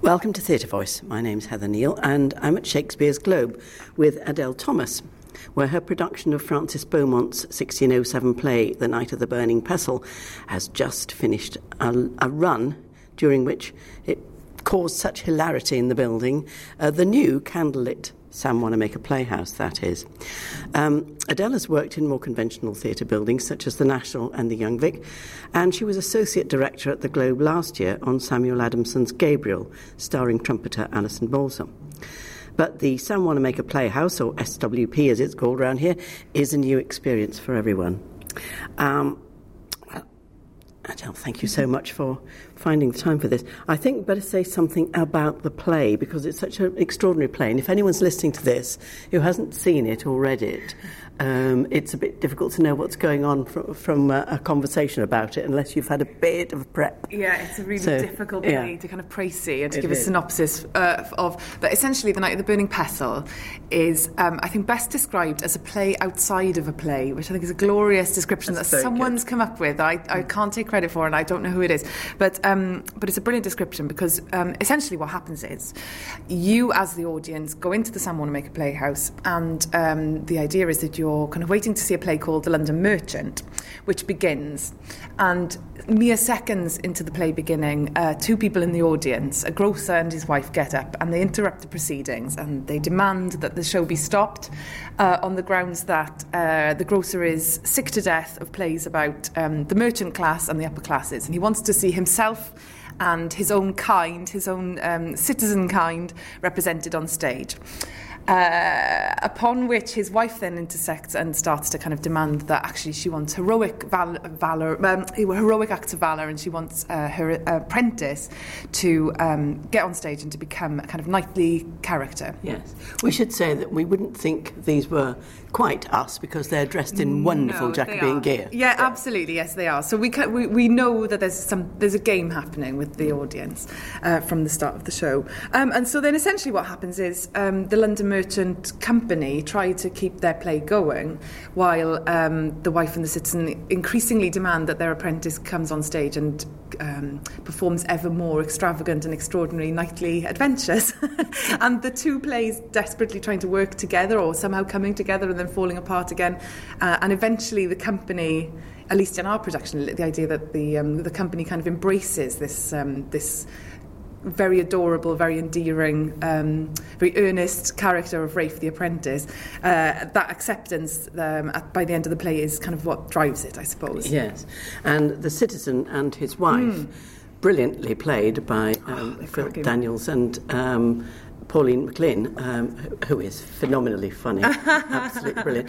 Welcome to Theatre Voice. My name's Heather Neal and I'm at Shakespeare's Globe with Adele Thomas, where her production of Francis Beaumont's 1607 play, The Knight of the Burning Pestle, has just finished a run during which it caused such hilarity in the building, the new candlelit Sam Wanamaker Playhouse, that is. Adele has worked in more conventional theatre buildings such as the National and the Young Vic, and she was Associate Director at the Globe last year on Samuel Adamson's Gabriel, starring trumpeter Alison Balsam. But the Sam Wanamaker Playhouse, or SWP as it's called around here, is a new experience for everyone. Adele, thank you so much for finding the time for this. I think we better say something about the play, because it's such an extraordinary play. And if anyone's listening to this who hasn't seen it or read it, it's a bit difficult to know what's going on from a conversation about it unless you've had a bit of prep. Yeah, it's a really difficult play to kind of précis and to give a synopsis of. But essentially, The Knight of the Burning Pestle is, I think, best described as a play outside of a play, which I think is a glorious description that someone's come up with. I can't take credit for, and I don't know who it is. But it's a brilliant description because essentially what happens is you, as the audience, go into the Sam Wanamaker Playhouse, and the idea is that you're kind of waiting to see a play called The London Merchant, which begins. And mere seconds into the play beginning, two people in the audience, a grocer and his wife, get up and they interrupt the proceedings and they demand that the show be stopped on the grounds that the grocer is sick to death of plays about the merchant class and the upper classes, and he wants to see himself and his own kind, his own citizen kind, represented on stage. Upon which his wife then intersects and starts to kind of demand that actually she wants heroic acts of valour, and she wants her apprentice to get on stage and to become a kind of knightly character. Yes. We should say that we wouldn't think these were quite us because they're dressed in wonderful Jacobean gear. Yeah, absolutely. Yes, they are. So we know that there's a game happening with the audience from the start of the show. And so then essentially what happens is the London Merchant Company try to keep their play going while the wife and the citizen increasingly demand that their apprentice comes on stage and performs ever more extravagant and extraordinary knightly adventures. And the two plays desperately trying to work together, or somehow coming together and then falling apart again. And eventually the company, at least in our production, the idea that the company kind of embraces this very adorable, very endearing, very earnest character of Rafe the apprentice. That acceptance by the end of the play is kind of what drives it, I suppose. Yes, and the citizen and his wife, brilliantly played by Philip Daniels and Pauline McLean, who is phenomenally funny, absolutely brilliant.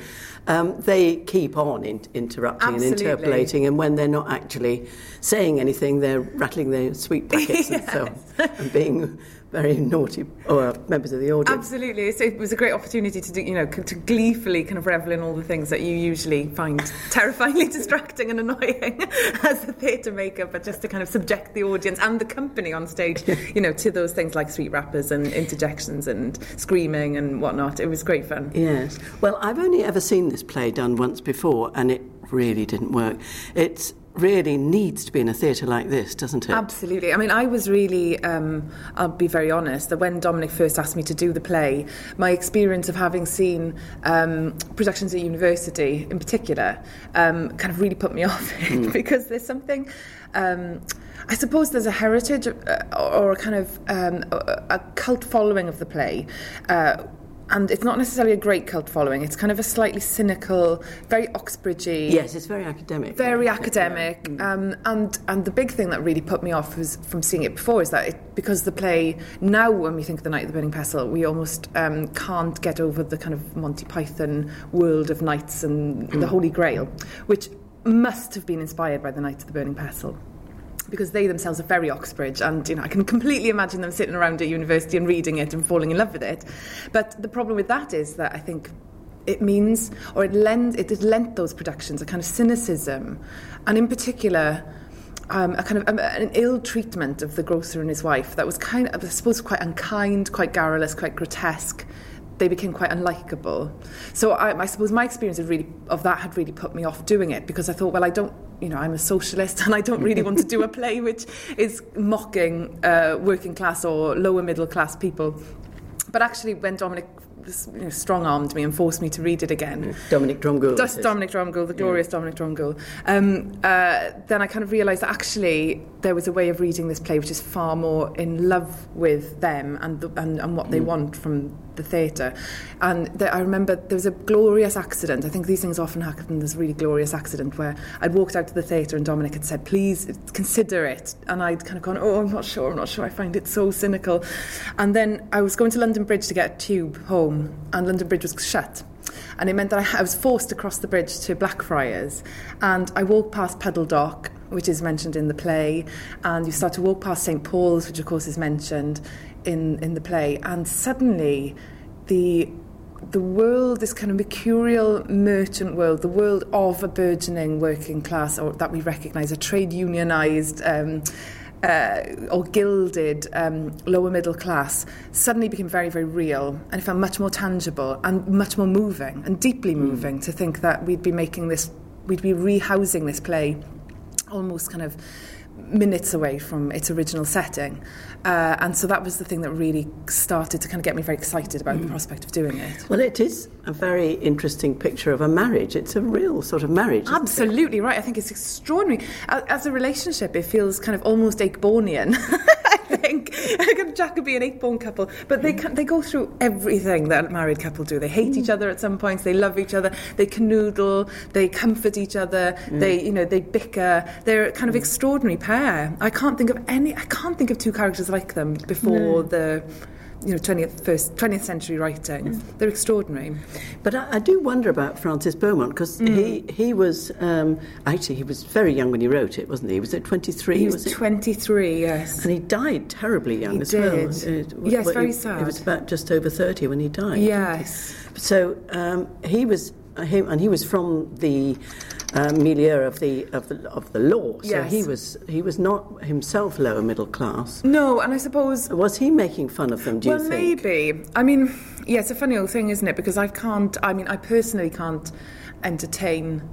They keep on interrupting and interpolating, and when they're not actually saying anything, they're rattling their sweet packets and so on, and being very naughty members of the audience. Absolutely, it was a great opportunity to do, to gleefully kind of revel in all the things that you usually find terrifyingly distracting and annoying as a theatre maker, but just to kind of subject the audience and the company on stage, to those things like sweet rappers and interjections and screaming and whatnot. It was great fun. Yes. Well, I've only ever seen this play done once before, and it really didn't work. It really needs to be in a theatre like this, doesn't it? Absolutely. I mean, I was really, I'll be very honest, that when Dominic first asked me to do the play, my experience of having seen productions at university in particular kind of really put me off it, because there's something, I suppose there's a heritage or a kind of a cult following of the play, and it's not necessarily a great cult following. It's kind of a slightly cynical, very Oxbridgey. Yes, it's very academic. Very academic. And the big thing that really put me off was from seeing it before is that because the play, now when we think of The Knight of the Burning Pestle, we almost can't get over the kind of Monty Python world of knights and the Holy Grail, which must have been inspired by The Knight of the Burning Pestle, because they themselves are very Oxbridge, and I can completely imagine them sitting around at university and reading it and falling in love with it. But the problem with that is that I think it means, or it has lent those productions a kind of cynicism, and in particular a kind of an ill treatment of the grocer and his wife that was kind of, I suppose, quite unkind, quite garrulous, quite grotesque. They became quite unlikable. So I suppose my experience of that had really put me off doing it, because I thought, well, I don't I'm a socialist and I don't really want to do a play which is mocking working class or lower middle class people. But actually, when Dominic strong-armed me and forced me to read it again. Dominic Dromgoole. Dominic Dromgoole, the glorious Dominic Dromgoole. Then I kind of realised that actually there was a way of reading this play which is far more in love with them and what they want from the theatre. And I remember there was a glorious accident. I think these things often happen. There's a really glorious accident where I'd walked out to the theatre and Dominic had said, please consider it. And I'd kind of gone, I'm not sure. I find it so cynical. And then I was going to London Bridge to get a tube home, and London Bridge was shut. And it meant that I was forced to cross the bridge to Blackfriars. And I walked past Puddle Dock, which is mentioned in the play, and you start to walk past St. Paul's, which of course is mentioned in the play, and suddenly the world, this kind of mercurial merchant world, the world of a burgeoning working class, or that we recognise, a trade unionised or gilded lower middle class, suddenly became very, very real, and it felt much more tangible and much more moving and deeply moving to think that we'd be rehousing this play almost kind of minutes away from its original setting. And so that was the thing that really started to kind of get me very excited about the prospect of doing it. Well, it is a very interesting picture of a marriage. It's a real sort of marriage. Absolutely right. I think it's extraordinary. As a relationship, it feels kind of almost Ayckbournian. I think like a Jacobean Ayckbourn couple, but they go through everything that a married couple do. They hate each other at some points. They love each other. They canoodle. They comfort each other. They bicker. They're a kind of extraordinary pair. I can't think of two characters like them before the 20th century writing. They're extraordinary. But I do wonder about Francis Beaumont, because he was actually he was very young when he wrote it, wasn't he? Was it 23? He was 23, yes. And he died terribly young as well. Yes, very sad. He was about just over 30 when he died. Yes. So he was from the milieu of the law. So yes. he was not himself lower middle class. No, and I suppose... Was he making fun of them, do you think? Well, maybe. I mean, yeah, it's a funny old thing, isn't it? Because I personally can't entertain...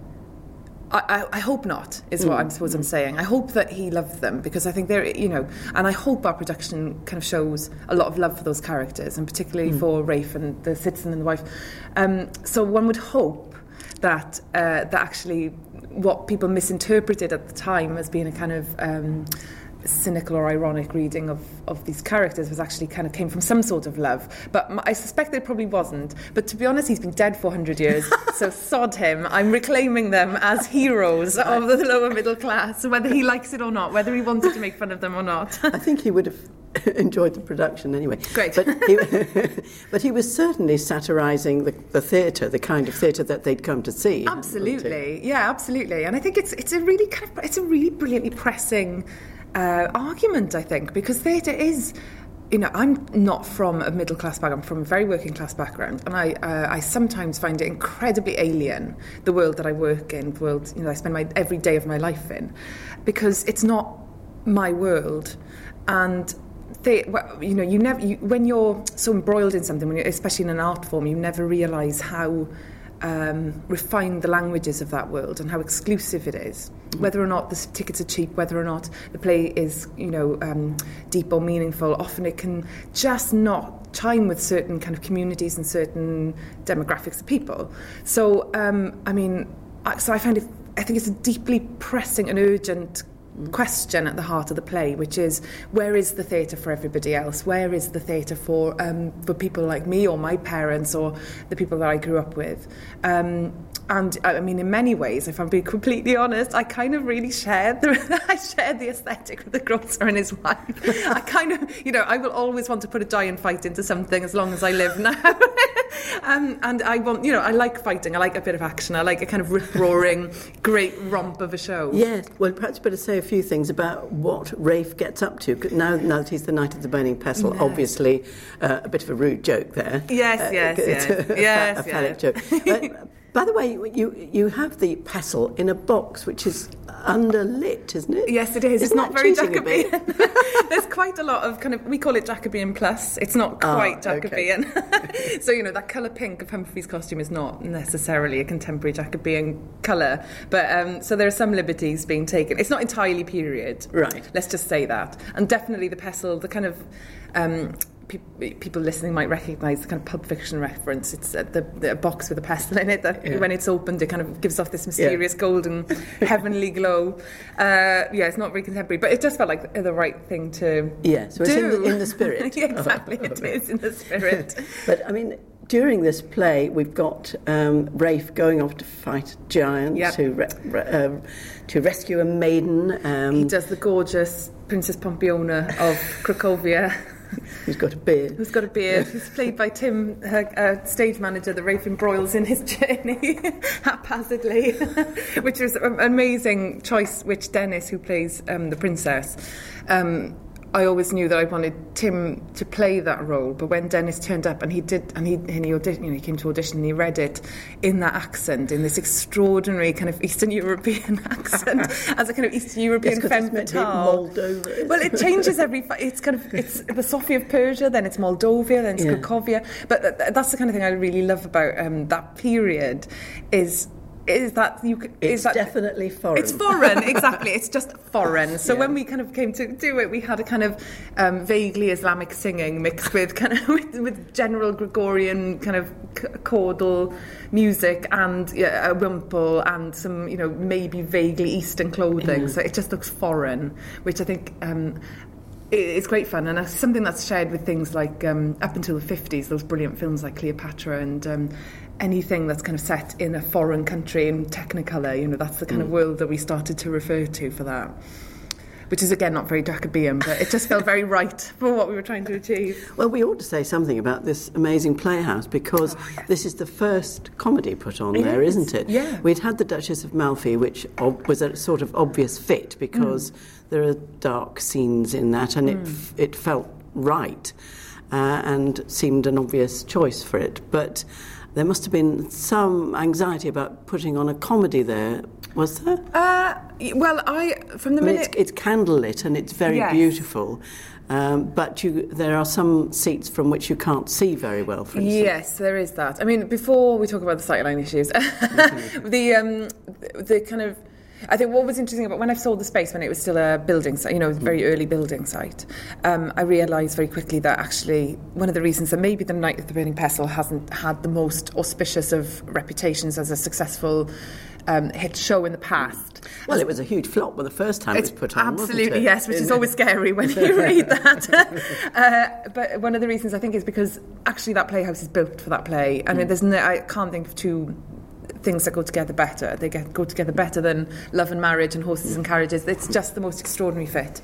I hope not, is what I suppose I'm saying. I hope that he loved them, because I think they're, and I hope our production kind of shows a lot of love for those characters, and particularly for Rafe and the citizen and the wife. So one would hope that actually what people misinterpreted at the time as being a kind of cynical or ironic reading of these characters was actually kind of came from some sort of love. But I suspect it probably wasn't. But to be honest, he's been dead for 100 years, so sod him. I'm reclaiming them as heroes of the lower middle class, whether he likes it or not, whether he wanted to make fun of them or not. I think he would have enjoyed the production anyway. Great. But he was certainly satirising the theatre, the kind of theatre that they'd come to see. Absolutely, yeah, absolutely. And I think it's a really brilliantly pressing argument, I think, because theatre is, I'm not from a middle class background. I'm from a very working class background, and I sometimes find it incredibly alien, the world that I work in, the world I spend every day of my life in, because it's not my world. And when you're so embroiled in something, especially in an art form, you never realise how refined the language is of that world and how exclusive it is. Whether or not the tickets are cheap, whether or not the play is, deep or meaningful, often it can just not chime with certain kind of communities and certain demographics of people. So, I think it's a deeply pressing and urgent question at the heart of the play, which is, where is the theatre for everybody else? Where is the theatre for people like me or my parents or the people that I grew up with? And I mean, in many ways, if I'm being completely honest, I kind of really shared the aesthetic with the grocer and his wife. I kind of, I will always want to put a giant fight into something as long as I live now. And I want, I like fighting. I like a bit of action. I like a kind of rip-roaring, great romp of a show. Yes, well, perhaps better say a few things about what Rafe gets up to. Now that he's the Knight of the Burning Pestle, yes. Obviously a bit of a rude joke there. Yes. A phallic joke. By the way, you have the pestle in a box which is underlit, isn't it? Yes, it is. It's not very Jacobean. There's quite a lot of we call it Jacobean plus. It's not quite Jacobean. Okay. So, that colour pink of Humphrey's costume is not necessarily a contemporary Jacobean colour. But, so there are some liberties being taken. It's not entirely period. Right. Let's just say that. And definitely the pestle, the kind of... people listening might recognise the kind of Pulp Fiction reference. It's the box with a pestle in it that when it's opened, it kind of gives off this mysterious golden heavenly glow. It's not very contemporary, but it just felt like the right thing to so it's in the spirit. Exactly, it is in the spirit. But I mean, during this play, we've got Rafe going off to fight a giant, to rescue a maiden. He does the gorgeous Princess Pompiona of Cracovia. Who's got a beard. Who's played by Tim, her stage manager that Rafe embroils in his journey haphazardly, which was an amazing choice, which Dennis, who plays the princess, I always knew that I wanted Tim to play that role, but when Dennis turned up and he came to audition and he read it in that accent, in this extraordinary kind of Eastern European accent, as a kind of Eastern European femme fatale. Moldova. Well, it changes it's the Sofia of Persia, then it's Moldavia, then it's Cracovia. But that's the kind of thing I really love about that period is that it's definitely foreign. It's foreign, exactly. It's just foreign. So when we kind of came to do it, we had a kind of vaguely Islamic singing mixed with kind of with general Gregorian kind of chordal music and a wimple and some maybe vaguely Eastern clothing. So it just looks foreign, which I think. It's great fun, and it's something that's shared with things like up until the 50s, those brilliant films like Cleopatra and anything that's kind of set in a foreign country in Technicolor. That's the kind of world that we started to refer to for that, which is again not very Jacobean, but it just felt very right for what we were trying to achieve. Well, we ought to say something about this amazing playhouse because this is the first comedy put on there, isn't it? Yeah. We'd had The Duchess of Malfi, which was a sort of obvious fit because there are dark scenes in that, and it felt right and seemed an obvious choice for it. But there must have been some anxiety about putting on a comedy there, was there? Well, it's candlelit and it's very beautiful, but there are some seats from which you can't see very well, for instance. Yes, there is that. I mean, before we talk about the sightline issues, the kind of... I think what was interesting about when I saw the space when it was still a building site, a very early building site, I realised very quickly that actually one of the reasons that maybe the Night of the Burning Pestle hasn't had the most auspicious of reputations as a successful hit show in the past. Well, it was a huge flop the first time it was put on, absolutely, wasn't it? yes, which is always scary when you read that. But one of the reasons I think is because actually that playhouse is built for that play. I mean, I can't think of two things that go together better. They go together better than Love and Marriage and Horses and Carriages. It's just the most extraordinary fit.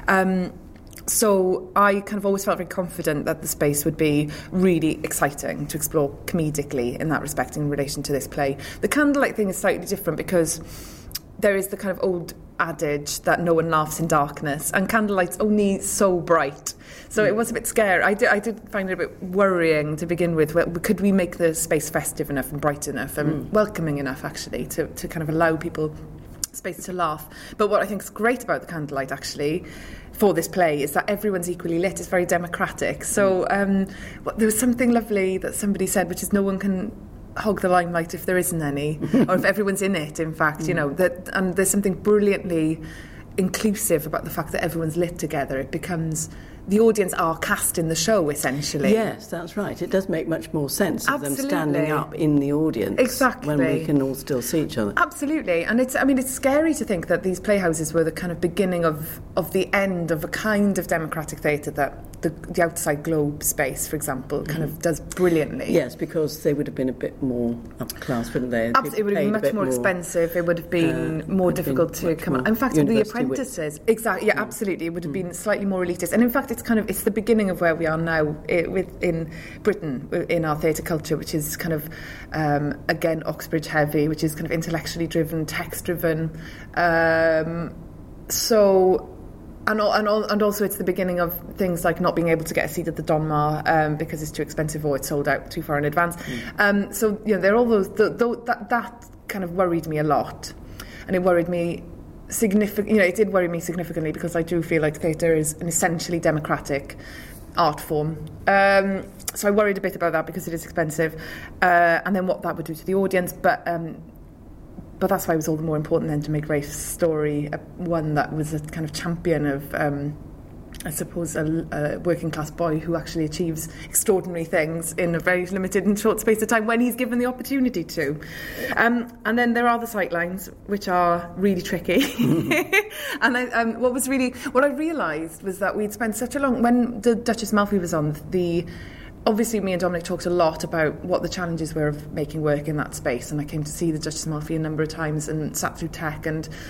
So I kind of always felt very confident that the space would be really exciting to explore comedically in that respect in relation to this play. The candlelight thing is slightly different because there is the kind of old adage that no one laughs in darkness, and candlelight's only so bright. So it was a bit scary. I did find it a bit worrying to begin with. Could we make the space festive enough and bright enough and welcoming enough, actually, to kind of allow people space to laugh? But what I think is great about the candlelight, actually, for this play is that everyone's equally lit. It's very democratic. So there was something lovely that somebody said, which is no one can hog the limelight if there isn't any, or if everyone's in it, in fact, and there's something brilliantly inclusive about the fact that everyone's lit together. It becomes... The audience are cast in the show, essentially. Yes, that's right. It does make much more sense of them standing up in the audience. Exactly. When we can all still see each other. Absolutely. And it's scary to think that these playhouses were the kind of beginning of the end of a kind of democratic theatre that the Outside Globe space, for example, kind of does brilliantly. Yes, because they would have been a bit more upper class, wouldn't they? Absolutely. It would have been much more expensive. It would have been more difficult to come out. In fact, the apprentices... Exactly. Yeah, absolutely. It would have been slightly more elitist. And in fact, it's the beginning of where we are now in Britain, in our theatre culture, which is kind of, again, Oxbridge heavy, which is kind of intellectually driven, text driven. So And also it's the beginning of things like not being able to get a seat at the Donmar because it's too expensive or it's sold out too far in advance. So there are all those. That kind of worried me a lot, and it worried me significantly. It did worry me significantly because I do feel like theatre is an essentially democratic art form. So I worried a bit about that because it is expensive, and then what that would do to the audience. But that's why it was all the more important then to make Rafe's story one that was a kind of champion of, I suppose, a working class boy who actually achieves extraordinary things in a very limited and short space of time when he's given the opportunity to. And then there are the sightlines, which are really tricky. And what I realised was that we'd spent such a long... When the Duchess Malfi was on, obviously, me and Dominic talked a lot about what the challenges were of making work in that space, and I came to see the Duchess Malfi a number of times and sat through tech,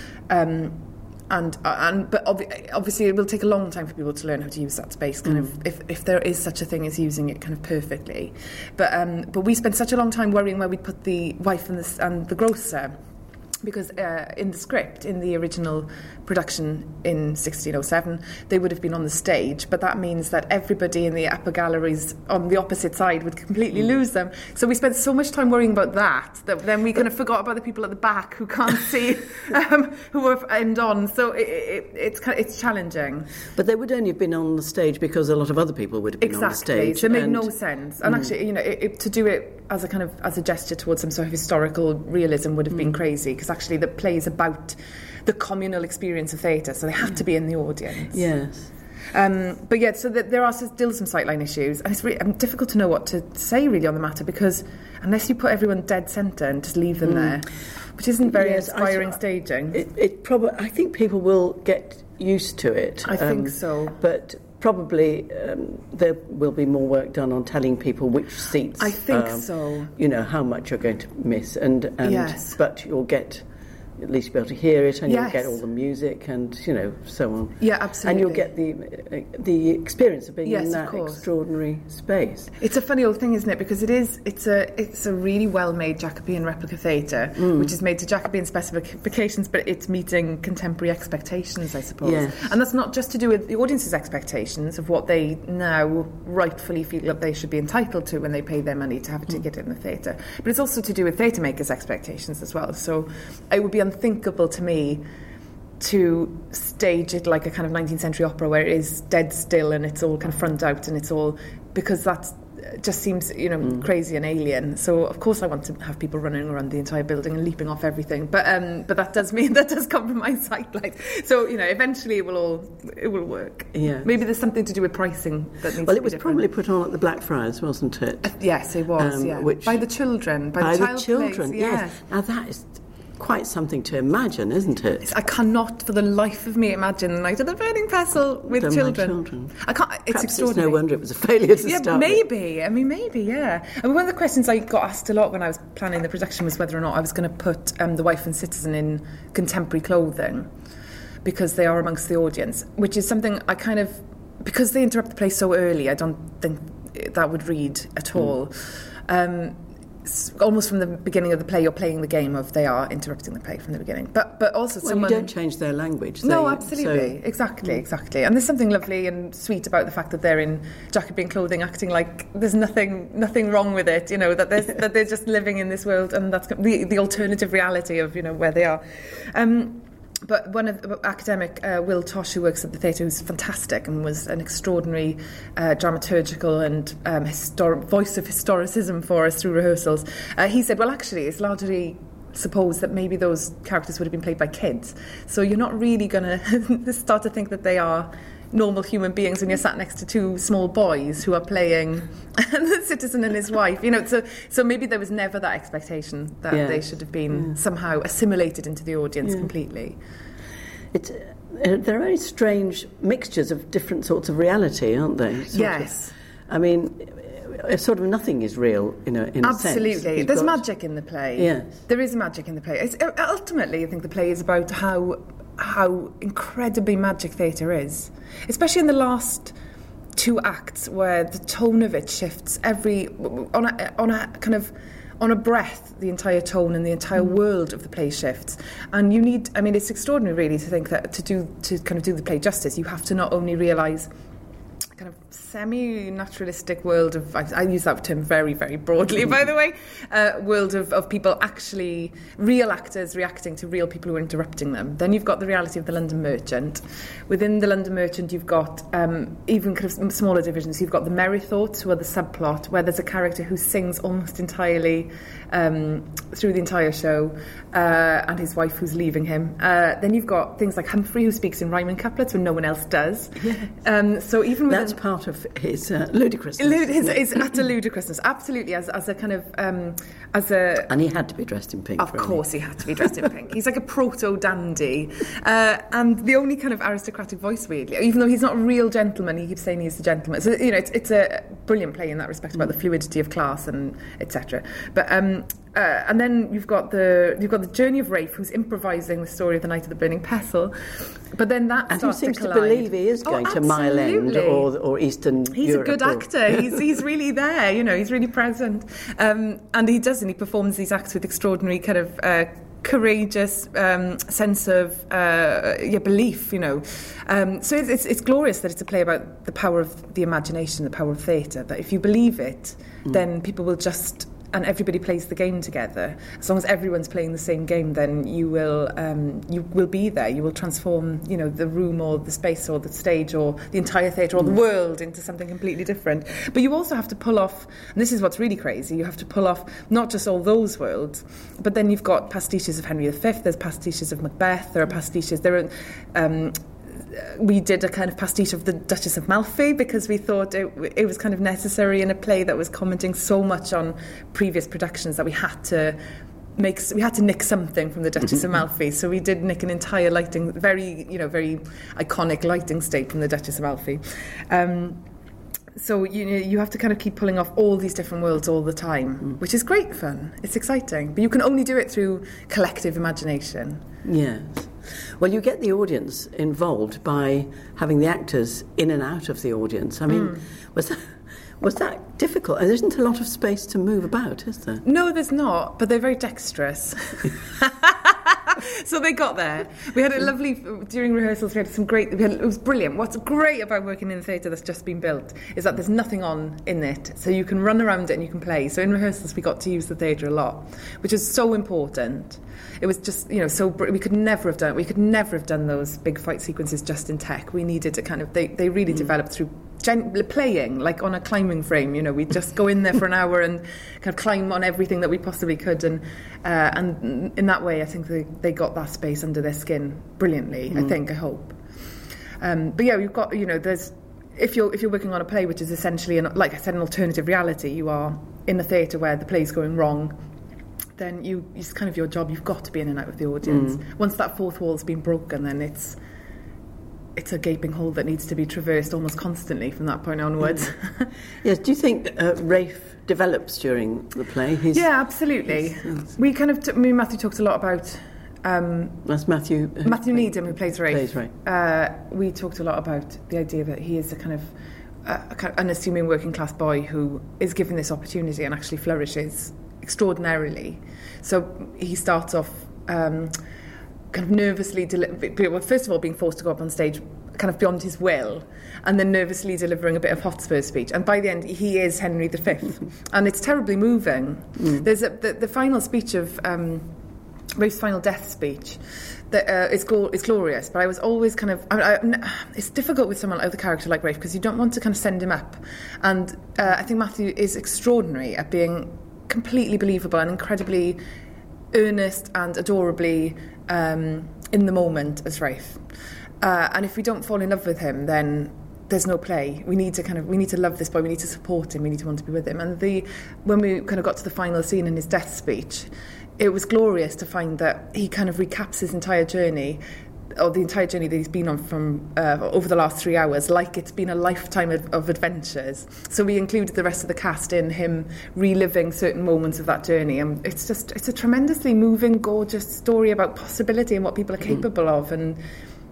but obviously it will take a long time for people to learn how to use that space, kind of if there is such a thing as using it kind of perfectly. But we spent such a long time worrying where we'd put the wife and the grocer. Because in the script, in the original production in 1607, they would have been on the stage, but that means that everybody in the upper galleries on the opposite side would completely lose them. So we spent so much time worrying about that then we kind of forgot about the people at the back who can't see, who were end on. So it's challenging. But they would only have been on the stage because a lot of other people would have been on the stage. So it made no sense. And actually, to do it as a gesture towards some sort of historical realism would have been crazy, because actually the play is about the communal experience of theatre, so they have to be in the audience. Yes. But yeah, so there are still some sightline issues, and it's really difficult to know what to say really on the matter, because unless you put everyone dead centre and just leave them there, which isn't very inspiring staging. I think people will get used to it. I think so. But probably there will be more work done on telling people which seats. I think so. How much you're going to miss, and yes. But you'll get. At least be able to hear it, and you'll get all the music and so on. Yeah, absolutely. And you'll get the experience of being in that extraordinary space. It's a funny old thing, isn't it? Because it's a really well-made Jacobean replica theatre, which is made to Jacobean specifications, but it's meeting contemporary expectations, I suppose. Yes. And that's not just to do with the audience's expectations of what they now rightfully feel that they should be entitled to when they pay their money to have a ticket in the theatre, but it's also to do with theatre makers' expectations as well. So it would be unthinkable to me to stage it like a kind of 19th century opera where it is dead still and it's all kind of front out, and it's all, because that just seems crazy and alien. So of course I want to have people running around the entire building and leaping off everything, but that does compromise sightlines. So eventually it will work. Yeah, maybe there's something to do with pricing that needs. Well, it was probably put on at the Blackfriars, wasn't it? Yes, it was. By the children, by the children. Yes. Now that is quite something to imagine, isn't it? I cannot for the life of me imagine the Night of the Burning Pestle with children. I can't. It's Perhaps extraordinary. It's no wonder it was a failure to start. Yeah, maybe. I mean, maybe. Yeah. I mean, one of the questions I got asked a lot when I was planning the production was whether or not I was going to put the wife and citizen in contemporary clothing, because they are amongst the audience, which is something I kind of, because they interrupt the play so early, I don't think that would read at all. Almost from the beginning of the play, you're playing the game of they are interrupting the play from the beginning. But also you don't change their language. No, absolutely. Exactly. And there's something lovely and sweet about the fact that they're in Jacobean clothing, acting like there's nothing wrong with it, that they're just living in this world, and that's the alternative reality of, where they are. But one of the academic, Will Tosh, who works at the theatre, who's fantastic and was an extraordinary dramaturgical and voice of historicism for us through rehearsals, he said, well, actually, it's largely supposed that maybe those characters would have been played by kids. So you're not really going to start to think that they are normal human beings when you're sat next to two small boys who are playing the citizen and his wife. So maybe there was never that expectation that they should have been somehow assimilated into the audience completely. There are very strange mixtures of different sorts of reality, aren't they? Yes. I mean, sort of nothing is real in a sense. Absolutely. There's magic in the play. Yes. There is magic in the play. Ultimately, I think the play is about how incredibly magic theatre is, especially in the last two acts, where the tone of it shifts on a kind of on a breath, the entire tone and the entire world of the play shifts. And you need, I mean, it's extraordinary really to think that to kind of do the play justice, you have to not only realise kind of semi-naturalistic world of, I use that term very, very broadly, by the way, world of people actually, real actors reacting to real people who are interrupting them. Then you've got the reality of the London Merchant. Within the London Merchant, you've got even kind of smaller divisions. You've got the Merry Thoughts, who are the subplot, where there's a character who sings almost entirely through the entire show, and his wife who's leaving him. Then you've got things like Humphrey, who speaks in rhyming couplets when no one else does. Yes. So even that's part of his ludicrousness. His utter ludicrousness, absolutely, as a kind of and he had to be dressed in pink. Of course, he had to be dressed in pink. He's like a proto-dandy, and the only kind of aristocratic voice, weirdly, even though he's not a real gentleman, he keeps saying he's a gentleman. So it's a brilliant play in that respect about the fluidity of class and etc. But and then you've got the journey of Rafe, who's improvising the story of the Night of the Burning Pestle. But then that and starts he seems to believe he is going to Mile End or Eastern He's Europe. He's a good actor. He's really there. He's really present, and he does, and he performs these acts with extraordinary kind of courageous sense of belief. So it's glorious that it's a play about the power of the imagination, the power of theatre. That if you believe it, then people will just. And everybody plays the game together. As long as everyone's playing the same game, then you will be there. You will transform, the room or the space or the stage or the entire theatre or the world into something completely different. But you also have to pull off, and this is what's really crazy, you have to pull off not just all those worlds, but then you've got pastiches of Henry V, there's pastiches of Macbeth, there are pastiches, we did a kind of pastiche of the Duchess of Malfi because we thought it was kind of necessary in a play that was commenting so much on previous productions that we had to nick something from the Duchess of Malfi. So we did nick an entire lighting, very iconic lighting state from the Duchess of Malfi. So you have to kind of keep pulling off all these different worlds all the time, which is great fun. It's exciting, but you can only do it through collective imagination. Yes. Well, you get the audience involved by having the actors in and out of the audience. I mean, was that difficult? There isn't a lot of space to move about, is there? No, there's not, but they're very dexterous. So they got there. We had a lovely, during rehearsals, we had some great, it was brilliant. What's great about working in a theatre that's just been built is that there's nothing on in it. So you can run around it and you can play. So in rehearsals, we got to use the theatre a lot, which is so important. It was just, so we could never have done those big fight sequences just in tech. We needed to kind of, they really developed through playing, like on a climbing frame. We'd just go in there for an hour and kind of climb on everything that we possibly could, and in that way I think they got that space under their skin brilliantly. I hope. But yeah, you've got, there's, if you're working on a play which is essentially like I said, an alternative reality, you are in a theatre where the play's going wrong, then it's kind of your job. You've got to be in and out with the audience. Once that fourth wall's been broken, then it's a gaping hole that needs to be traversed almost constantly from that point onwards. Yes. Do you think Rafe develops during the play? Yeah, absolutely. We kind of, me and Matthew talked a lot about. That's Matthew Needham, who plays Rafe. We talked a lot about the idea that he is a kind of unassuming working class boy who is given this opportunity and actually flourishes extraordinarily. So he starts off kind of nervously, first of all being forced to go up on stage kind of beyond his will, and then nervously delivering a bit of Hotspur speech, and by the end he is Henry V, and it's terribly moving. There's the final speech of Rafe's final death speech that is glorious, but I was always kind of it's difficult with someone like the character like Rafe because you don't want to kind of send him up, and I think Matthew is extraordinary at being completely believable and incredibly earnest and adorably in the moment as Rafe, and if we don't fall in love with him, then there's no play. We need to love this boy, we need to support him, we need to want to be with him. And when we kind of got to the final scene in his death speech, it was glorious to find that he kind of recaps his entire journey, or the entire journey that he's been on from over the last 3 hours, like it's been a lifetime of adventures. So we included the rest of the cast in him reliving certain moments of that journey, and it's a tremendously moving, gorgeous story about possibility and what people are capable of, and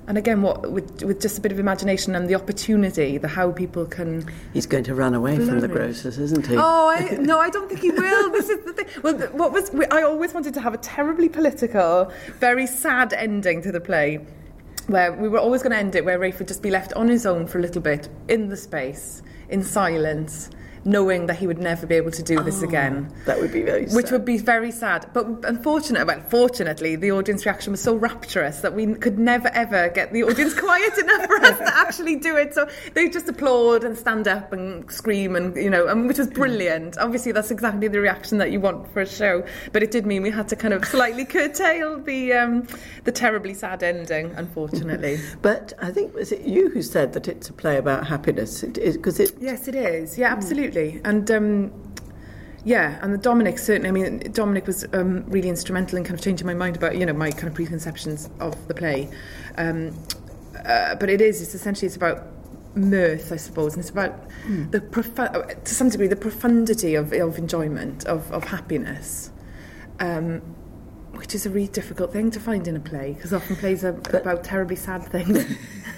And again, with just a bit of imagination and the opportunity, how people can... He's going to run away from the grocers, isn't he? No, I don't think he will. This is the thing. Well, I always wanted to have a terribly political, very sad ending to the play, where we were always going to end it where Rafe would just be left on his own for a little bit, in the space, in silence, knowing that he would never be able to do this again. That would be very sad. Which would be very sad. But fortunately, the audience reaction was so rapturous that we could never, ever get the audience quiet enough for us to actually do it. So they just applaud and stand up and scream, and which was brilliant. Obviously, that's exactly the reaction that you want for a show. But it did mean we had to kind of slightly curtail the terribly sad ending, unfortunately. But I think, was it you who said that it's a play about happiness? Yes, it is. Yeah, absolutely. And and the Dominic certainly. I mean, Dominic was really instrumental in kind of changing my mind about my kind of preconceptions of the play. But it's essentially about mirth, I suppose, and it's about to some degree the profundity of enjoyment, of happiness, which is a really difficult thing to find in a play, because often plays are about terribly sad things.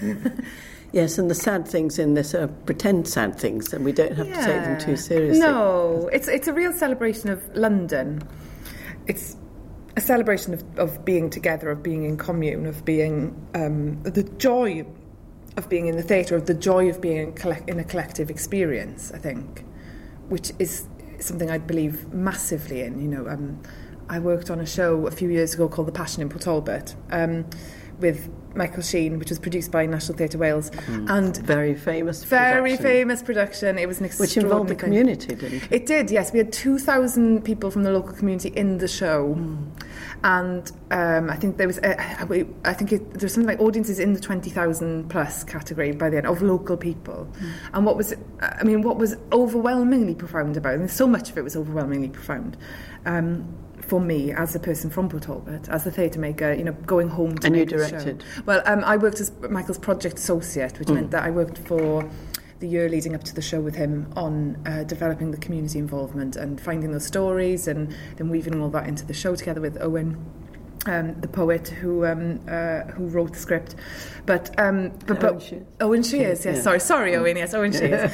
Yes, and the sad things in this are pretend sad things, and we don't have to take them too seriously. No, it's a real celebration of London. It's a celebration of being together, of being in commune, of being the joy of being in the theatre, of the joy of being in a collective experience, I think, which is something I believe massively in. I worked on a show a few years ago called The Passion in Port Talbot, with Michael Sheen, which was produced by National Theatre Wales, and very famous production. It was an extraordinary which involved the community, didn't it? It did, yes. We had 2,000 people from the local community in the show, and I think there was there's something like audiences in the 20,000 plus category by the end of local people. And what was overwhelmingly profound about it, and so much of it was overwhelmingly profound. For me, as a person from Port Talbot, as a theatre maker, going home to and make you directed? Show. Well, I worked as Michael's project associate, which meant that I worked for the year leading up to the show with him on developing the community involvement and finding those stories, and then weaving all that into the show together with Owen, the poet who wrote the script. But Owen Shears, yes. Yeah. Sorry, Owen, yes, Owen Shears.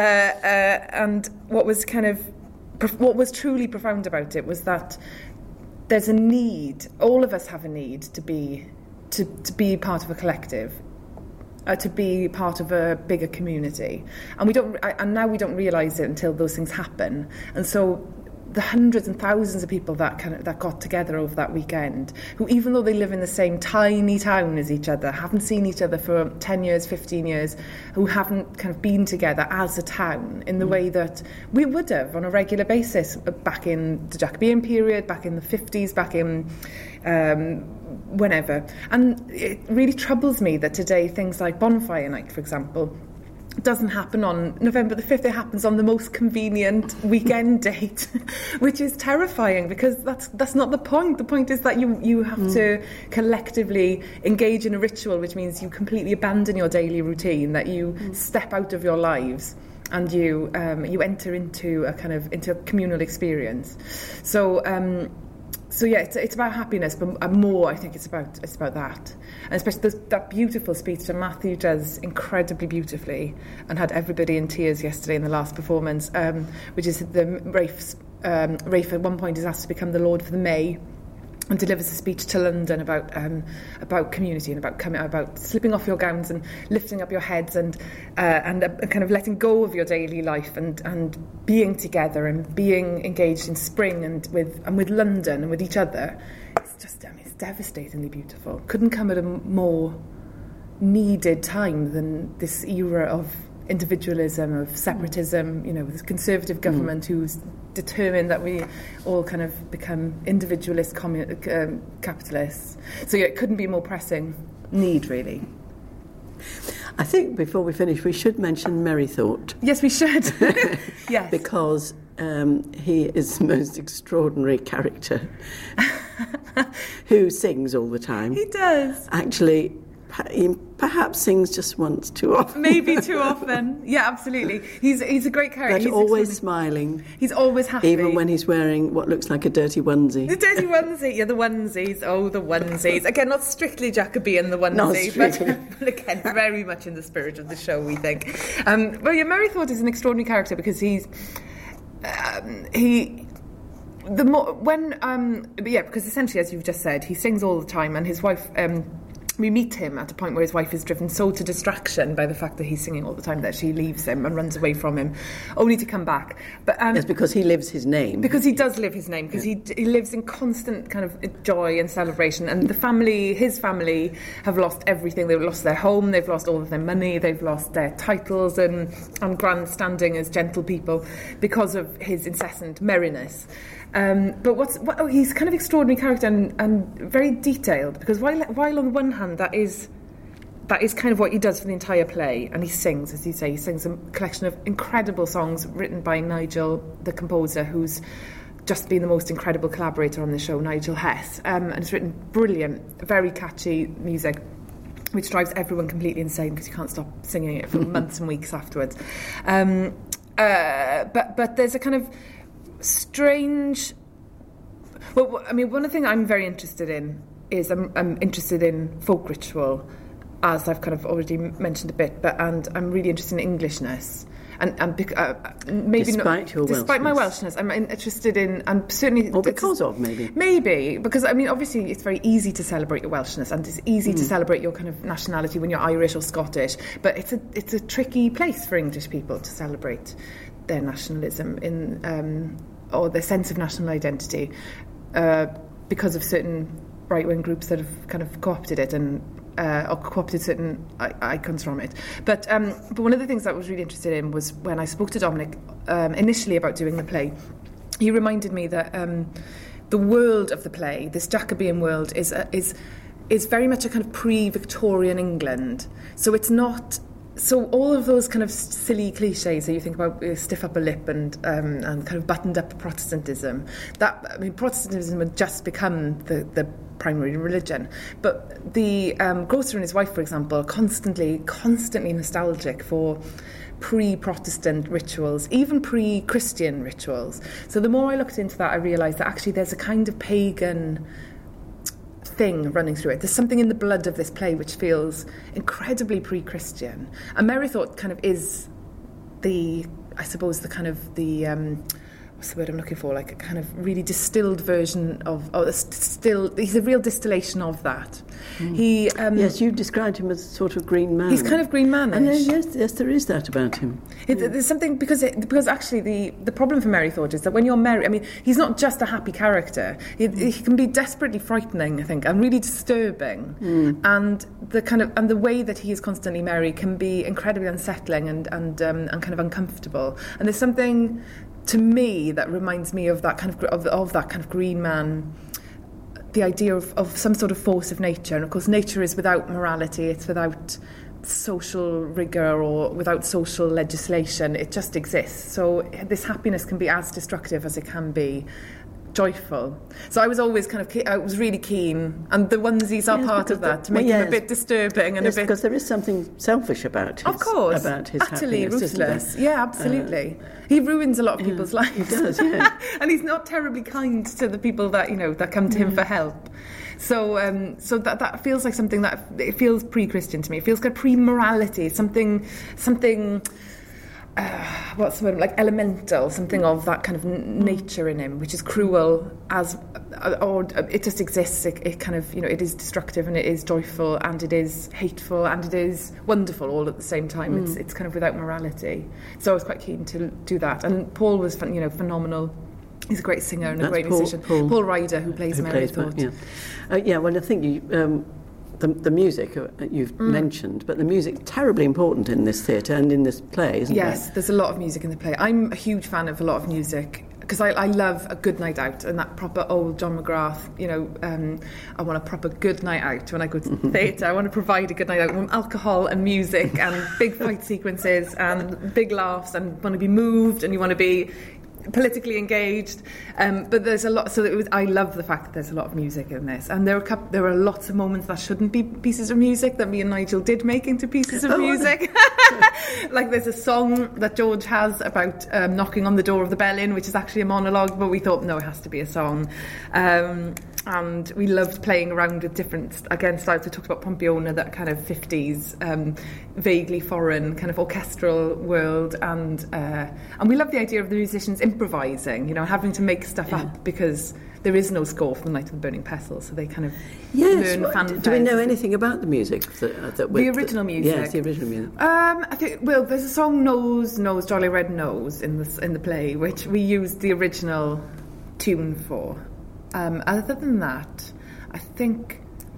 And what was truly profound about it was that there's a need, all of us have a need to be part of a collective, to be part of a bigger community, and now we don't realise it until those things happen. And so the hundreds and thousands of people that got together over that weekend, who, even though they live in the same tiny town as each other, haven't seen each other for 10 years, 15 years, who haven't kind of been together as a town in the way that we would have on a regular basis back in the Jacobean period, back in the 50s, back in whenever. And it really troubles me that today things like Bonfire Night, for example, doesn't happen on November the 5th. It happens on the most convenient weekend date, which is terrifying, because that's not the point. The point is that you have to collectively engage in a ritual, which means you completely abandon your daily routine, that you step out of your lives and you enter into a communal experience. So yeah, it's about happiness, but more, I think it's about that, and especially that beautiful speech that Matthew does incredibly beautifully, and had everybody in tears yesterday in the last performance, which is Rafe at one point is asked to become the Lord for the May, and delivers a speech to London about community and about slipping off your gowns and lifting up your heads and kind of letting go of your daily life and being together and being engaged in spring and with London and with each other. It's just, it's devastatingly beautiful. Couldn't come at a more needed time than this era of individualism, of separatism, this conservative government who's determined that we all kind of become individualist capitalists. So yeah, it couldn't be a more pressing need, really. I think before we finish, we should mention Merrythought. Yes, we should. Yes. Because he is the most extraordinary character who sings all the time. He does. Actually, he perhaps sings just once too often. Maybe too often. Yeah, absolutely. He's a great character. He's always smiling. He's always happy. Even when he's wearing what looks like a dirty onesie. The dirty onesie, yeah, the onesies. Oh, the onesies. Again, not strictly Jacobean, the onesie, but again, very much in the spirit of the show, we think. Well, yeah, Merrythought is an extraordinary character because because essentially, as you've just said, he sings all the time, and his wife, we meet him at a point where his wife is driven so to distraction by the fact that he's singing all the time that she leaves him and runs away from him, only to come back. But it's because he lives his name. Because he does live his name, because he lives in constant kind of joy and celebration. And his family, have lost everything. They've lost their home, they've lost all of their money, they've lost their titles and grand standing as gentle people because of his incessant merriness. But he's kind of extraordinary character and very detailed, because while on one hand that is kind of what he does for the entire play, and he sings, as you say, he sings a collection of incredible songs written by Nigel, the composer, who's just been the most incredible collaborator on the show, Nigel Hess, and has written brilliant, very catchy music, which drives everyone completely insane because you can't stop singing it for months and weeks afterwards. But there's a kind of strange... Well, I mean, one thing I'm very interested in is I'm interested in folk ritual, as I've kind of already mentioned a bit, and I'm really interested in Englishness. And maybe despite my Welshness, I'm interested in, and certainly... Or because of, maybe. Maybe, because, I mean, obviously it's very easy to celebrate your Welshness, and it's easy to celebrate your kind of nationality when you're Irish or Scottish, but it's a tricky place for English people to celebrate their nationalism or their sense of national identity, because of certain right-wing groups that have kind of co-opted it or co-opted certain icons from it. But one of the things that I was really interested in was when I spoke to Dominic initially about doing the play, he reminded me that the world of the play, this Jacobean world, is very much a kind of pre-Victorian England. So it's not... So all of those kind of silly cliches that you think about, stiff upper lip and kind of buttoned up Protestantism, Protestantism had just become the primary religion. But the grocer and his wife, for example, are constantly nostalgic for pre-Protestant rituals, even pre-Christian rituals. So the more I looked into that, I realised that actually there's a kind of pagan thing running through it. There's something in the blood of this play which feels incredibly pre-Christian. And Merrythought kind of is what's the word I'm looking for, like a kind of really distilled version he's a real distillation of that. He yes, you described him as sort of Green Man. He's kind of Green Man-ish. And yes, there is that about him. There's something, because actually the problem for Merrythought is that when you're merry, I mean, he's not just a happy character. He can be desperately frightening, I think, and really disturbing. And the way that he is constantly merry can be incredibly unsettling and kind of uncomfortable. And there's something to me that reminds me of that kind of that kind of Green Man, the idea of some sort of force of nature. And of course nature is without morality, it's without social rigour or without social legislation, it just exists. So this happiness can be as destructive as it can be joyful. So I was always I was really keen, and the onesies are part of that, to make him a bit disturbing and a bit... because there is something selfish about his, of course, about his utterly happiness, ruthless. Yeah, absolutely. He ruins a lot of people's lives. He does, yeah. And he's not terribly kind to the people that that come to him for help. So that feels like something that it feels pre-Christian to me. It feels like pre-morality, something. What's the word? Like elemental, something of that kind of nature in him, which is cruel or it just exists. It kind of, it is destructive and it is joyful and it is hateful and it is wonderful all at the same time. It's kind of without morality. So I was quite keen to do that. And Paul was, phenomenal. He's a great singer and a great musician. Paul Ryder, who plays Merrythought. Well, I think you... The music you've mentioned, but the music terribly important in this theatre and in this play, isn't it? Yes, there's a lot of music in the play. I'm a huge fan of a lot of music because I love a good night out and that proper old John McGrath. I want a proper good night out when I go to the theatre. I want to provide a good night out with alcohol and music and big fight sequences and big laughs, and want to be moved and you want to be politically engaged, but there's a lot. So I love the fact that there's a lot of music in this, and there are lots of moments that shouldn't be pieces of music that me and Nigel did make into pieces of music. Like there's a song that George has about knocking on the door of the Bellin, which is actually a monologue, but we thought no, it has to be a song. And we loved playing around with different, again, styles. We talked about Pompiona, that kind of 50s, vaguely foreign kind of orchestral world, and we love the idea of the musicians improvising, having to make stuff up because there is no score for the Night of the Burning Pestle, so they kind of learn fanfare. Do we know anything about the music? The original music? Yes, the original music. I think, well, there's a song, Nose, Nose, Jolly Red Nose, in the play, which we used the original tune for. Other than that, I think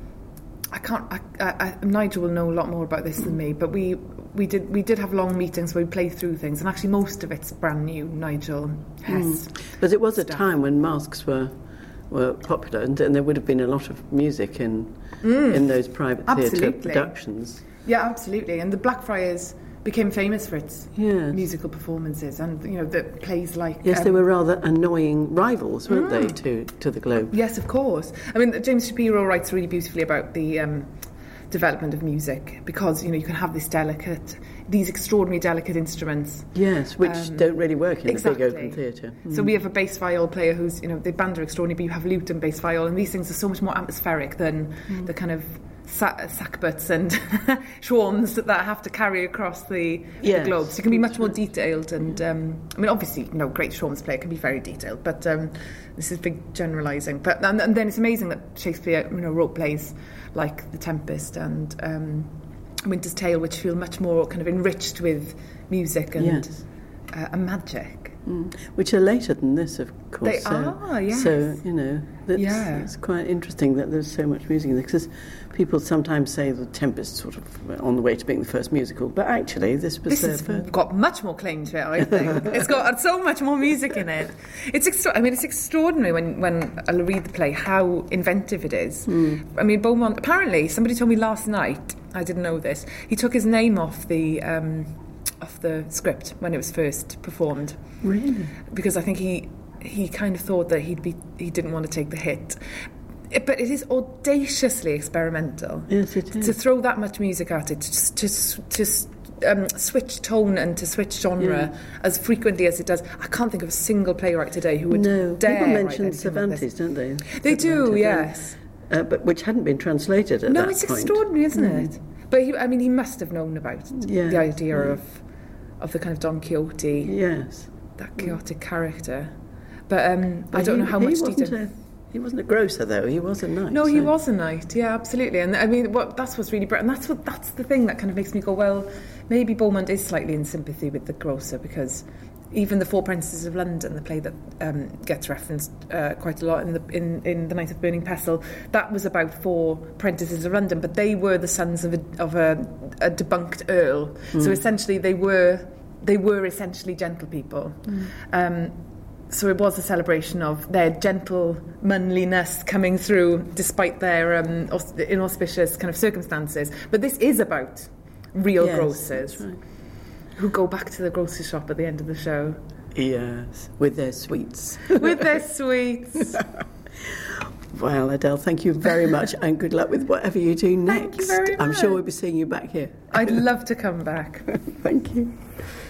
Nigel will know a lot more about this than me, but we did have long meetings where we played through things, and actually most of it's brand new Nigel Hess. But it was a time when masks were popular, and there would have been a lot of music in those private theatre productions. Yeah, absolutely. And the Blackfriars became famous for its musical performances, and the plays like they were rather annoying rivals, weren't they, to the Globe? Yes, of course. I mean, James Shapiro writes really beautifully about the development of music, because you can have these extraordinarily delicate instruments, which don't really work in a big open theatre. So we have a bass viol player who's the band are extraordinary, but you have lute and bass viol, and these things are so much more atmospheric than the kind of sackbuts and schwans that have to carry across the globe. So you can be much more detailed, and obviously, great schwans player can be very detailed, but this is big generalising. But and then it's amazing that Shakespeare, wrote plays like The Tempest and Winter's Tale, which feel much more kind of enriched with music and magic. Which are later than this, of course. They are, yes. So, it's quite interesting that there's so much music in this, because people sometimes say The Tempest sort of on the way to being the first musical, but actually this has got much more claim to it, I think. It's got so much more music in it. It's extraordinary when I read the play how inventive it is. I mean, Beaumont, apparently, somebody told me last night, I didn't know this, he took his name off the script when it was first performed. Really? Because I think he kind of thought that he didn't want to take the hit. But it is audaciously experimental. Yes, it is. To throw that much music at it, to switch tone and to switch genre as frequently as it does. I can't think of a single playwright today who would dare. People mention Cervantes, don't they? They do, yes. But which hadn't been translated at that point. No, it's extraordinary, isn't it? But he must have known about the idea of the kind of Don Quixote. Yes. That chaotic character. But I don't know how much detail. He wasn't a grocer, though. He was a knight. No, he was a knight. Yeah, absolutely. And I mean, that's what's really brilliant. And that's the thing that kind of makes me go, well, maybe Beaumont is slightly in sympathy with the grocer, because even the Four Prentices of London, the play that gets referenced quite a lot in the Night of Burning Pestle, that was about 4 prentices of London, but they were the sons of a debunked earl. So essentially, they were essentially gentle people. So it was a celebration of their gentlemanliness coming through despite their inauspicious kind of circumstances. But this is about real grocers. That's right. Who go back to the grocery shop at the end of the show. Yes, with their sweets. With their sweets. Well, Adele, thank you very much, and good luck with whatever you do next. Thank you very much. I'm sure we'll be seeing you back here. I'd love to come back. Thank you.